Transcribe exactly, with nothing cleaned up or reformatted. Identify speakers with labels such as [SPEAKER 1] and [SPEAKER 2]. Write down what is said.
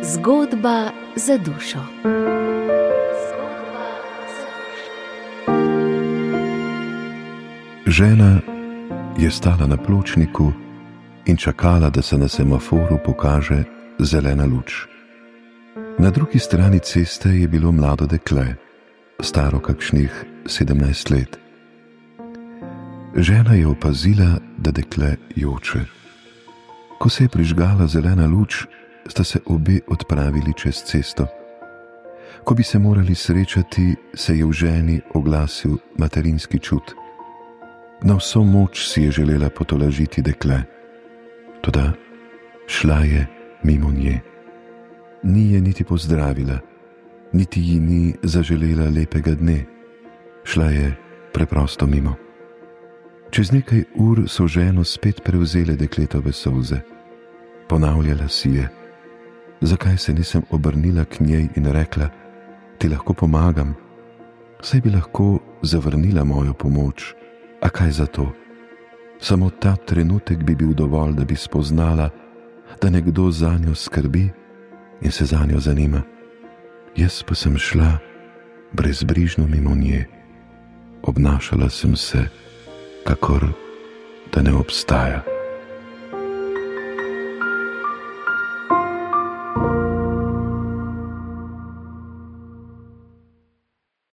[SPEAKER 1] Zgodba za dušo.
[SPEAKER 2] Žena je stala na pločniku in čakala, da se na semaforu pokaže zelena luč. Na drugi strani ceste je bilo mlado dekle, staro kakšnih sedemnajst let. Žena je opazila, da dekle joče. Ko se je prižgala zelena luč, sta se obe odpravili čez cesto. Ko bi se morali srečati, se je v ženi oglasil materinski čut. Na vso moč si je želela potolažiti dekle, toda šla je mimo nje. Ni je niti pozdravila, niti ji ni zaželela lepega dne. Šla je preprosto mimo. Čez nekaj ur so ženo spet prevzele dekletove solze. Ponavljala si je, zakaj se nisem obrnila k njej in rekla, ti lahko pomagam, saj bi lahko zavrnila mojo pomoč, a kaj za to? Samo ta trenutek bi bil dovolj, da bi spoznala, da nekdo zanjo skrbi in se zanjo zanima. Jaz pa sem šla brezbrižno mimo nje. Obnašala sem se, kakor da ne obstaja.